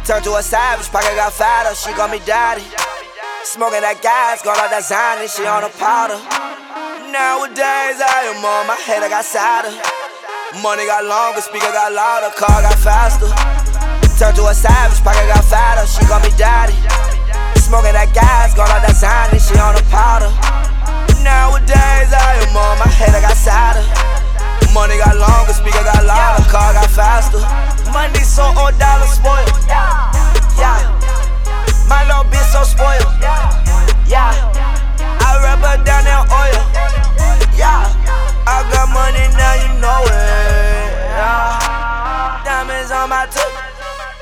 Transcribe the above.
Turned to a savage, pocket got fatter, she call me daddy. Smoking that gas, got all that Zany, she on a powder. Nowadays I am on my head, I got sadder. Money got longer, speaker got louder, car got faster. Turned to a savage, pocket got fatter, she call me daddy. Smoking that gas, got all that Zany, she on a powder. Nowadays I am on my head, I got sadder. Money got longer, speaker got louder, car got faster. Money so on dollar, sport